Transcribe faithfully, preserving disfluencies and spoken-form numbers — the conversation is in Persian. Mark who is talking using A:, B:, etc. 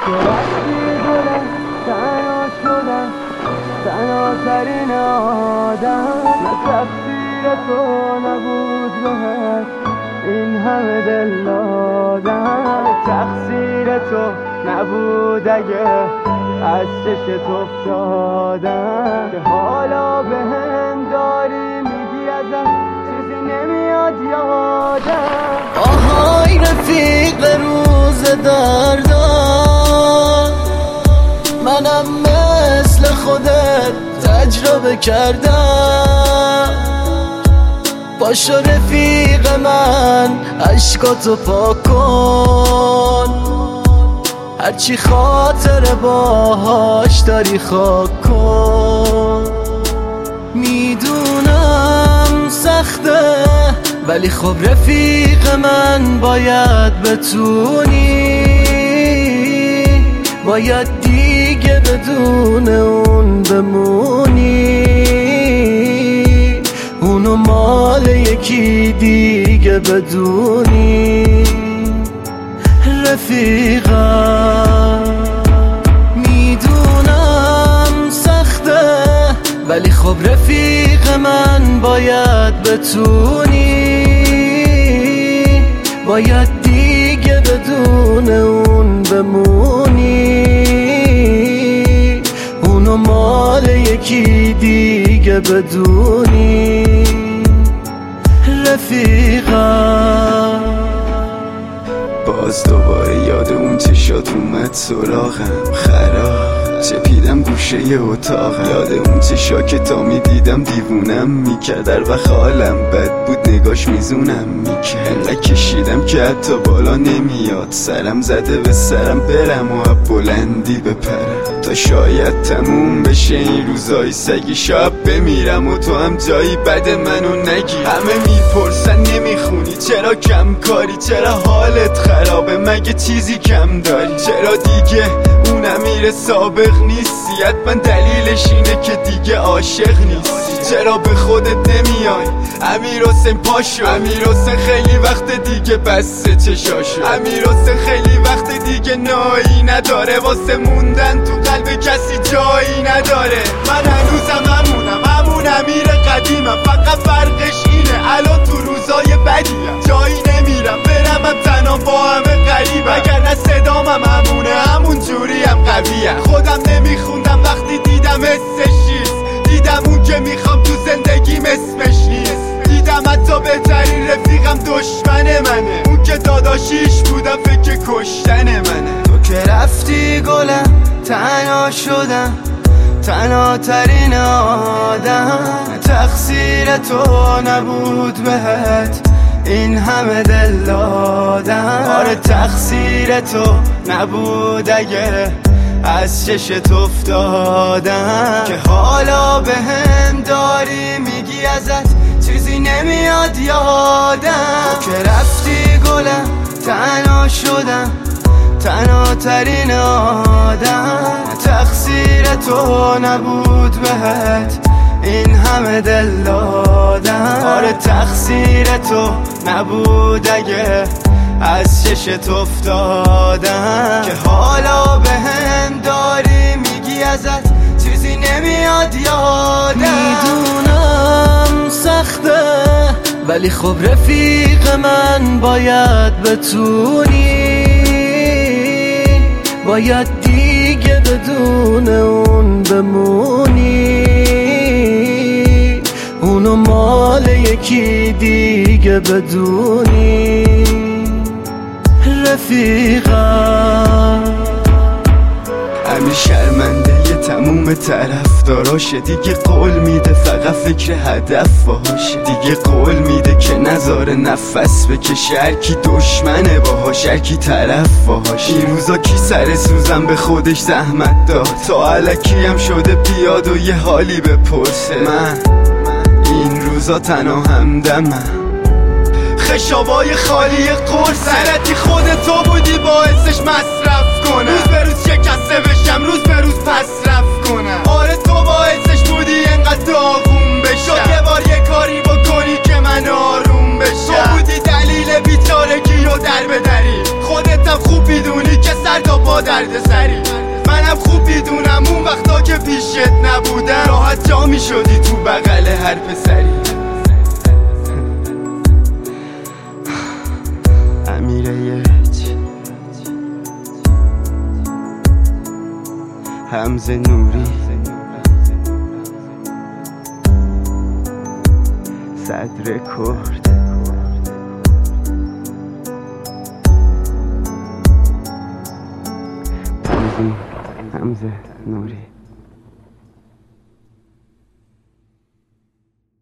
A: که رفتی گلم تنها شدم، تنها ترین آدم. نه تقصیر تو نبود بهت این همه دل دادم، تقصیر تو نبود اگه از چشت افتادم، که حالا به هم داری میگی ازم چیزی نمیاد یادم. آهای رفیق روز دردم، منم مثل خودت تجربه کردم. باشو رفیق من عشقاتو پاک کن، هرچی خاطر باهاش داری خاک کن. میدونم سخته ولی خب رفیق من باید بتونی، باید دیگه بدون اون بمونی، اونو مال یکی دیگه بدونی. رفیقم میدونم سخته ولی خب رفیق من باید بتونی، باید دیگه بدون اون بمونی، اونو مال یکی دیگه بدونی. رفیقم
B: باز دوباره یاد اون چشات اومد سراغم، خراب چپیدم گوشه اتاقم. یاد اون چشا که تا میدیدم دیوونم میکرد، در وقت حالم بد بود نگاش میزونم میکرد. انقدر کشیدم که حتی بالا نمیاد، سرم زده به سرم برم و بلندی بپرم، تا شاید تموم بشه این روزای سگی. شب بمیرم و تو هم جایی بد منو نگی. همه میپرسن نمیخونی چرا کم کاری، چرا حالت خرابه مگه چیزی کم داری، چرا دیگه اون امیر سابق نیستی، حتما دلیلش اینه که دیگه عاشق نیستی. چرا به خودت نمیای امیر حسین پاشو، امیر حسین خیلی وقت دیگه بسته چشاشو، امیر حسین خیلی وقت دیگه نایی نداره، واسه موندن تو قلب کسی جایی نداره. من هنوزم همونم همون امیر قدیمم، فقط فرقش اینه الان تو روزای بدیم جایی نمیرم، برمم تنها با همه غریبم، اگر نه صدامم همونه همون جوری هم قویم. خودم نمیخوندم وقتی دیدم حسش چیست، دیدم اون که میخوام تو زندگیم اسمش نیست، دیدم حتی بهترین رفیقم دشمن منه، اون که داداشیش بودم فکر کشتن منه.
A: تو که رفتی گلم تنها شدم، تنها ترین آدم. تقصیر تو نبود بهت این همه دل دادم، آره تقصیر تو نبود اگه از چشت افتادم، که حالا به هم داری میگی ازت چیزی نمیاد یادم. تو که رفتی گلم تنها شدم، تنها ترین آدم. تقصیر تو نبود بهت این همه دل دادم، آره تقصیر تو نبود اگه از چشت افتادم، که حالا به هم داری میگی ازت چیزی نمیاد یادم.
C: میدونم سخته ولی خب رفیق من باید بتونی، باید دیگه بدون اون بمونی، اونو مال یکی دیگه بدونی. رفیقم
B: امیر شرمنده یه تموم طرفداراشه، دیگه قول میده فقط فکر هدف باشه، دیگه قول میده که نذاره نفس بکشه، هر کی دشمنه باهاش هر کی طرف باهاش. این روزا کی سر سوزن به خودش زحمت داد، تا الکی هم شده بیاد و یه حالی بپرسه. من این روزا تنها همدمم، خشابای خالی قرص سرتی خود تو بودی باعثش مصرف کنم، روز به روز شکسته بشم روز به روز پس رفت کنم. آره تو باعثش بودی انقدر داغون بشم، یه بار یه کاری بکنی که من آروم بشم. تو بودی دلیل بیچارگی و در بدری، خودتم خوب میدونی که سر تا پا درد سر پیشت نبودم راحت جا می شدی تو بغل هر پسری. امیره یک حمزه نوری صد رکورد تنظیم حمزه نوری.